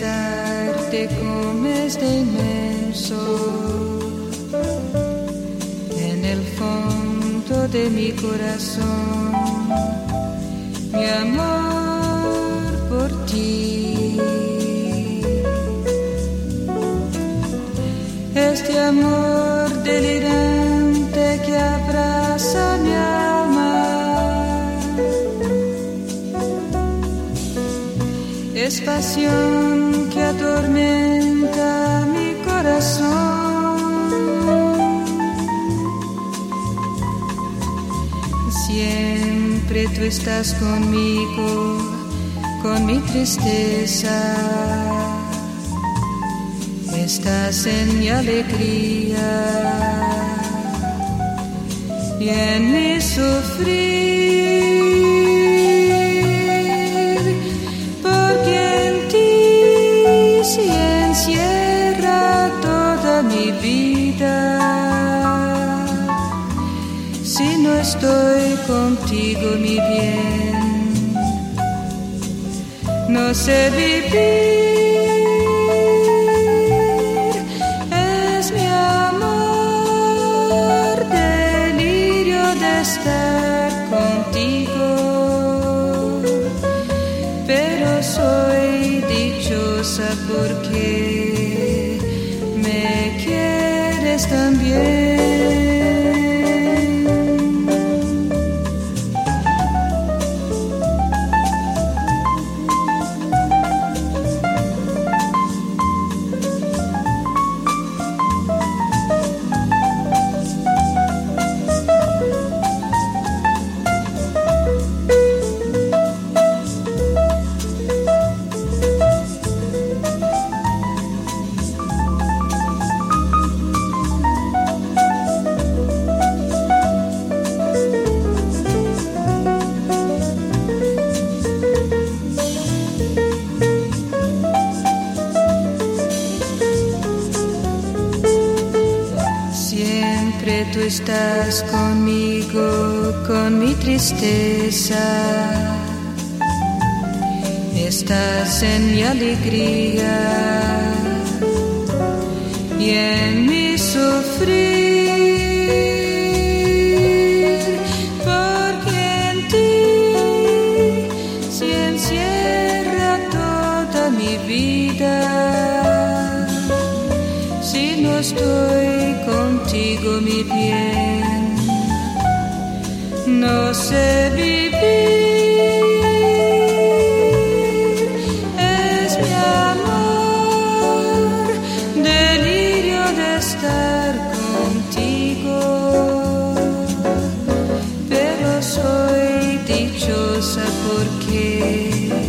besarte como es de inmenso. En el fondo de mi corazón, mi amor por ti. Este amor delirante que abraza mi alma es pasión que atormenta mi corazón. Siempre tú estás conmigo, con mi tristeza. Estás en mi alegría y en mi sufrir, porque en ti se encierra toda mi vida. Si no estoy contigo, mi bien, no sé vivir. Estar contigo, pero soy dichosa porque me quieres también. Siempre tú estás conmigo, con mi tristeza. Estás en mi alegría y en mi sufrir, porque en ti se encierra toda mi vida. Si no estoy contigo, mi bien, no sé vivir. Es mi amor, delirio de estar contigo, pero soy dichosa porque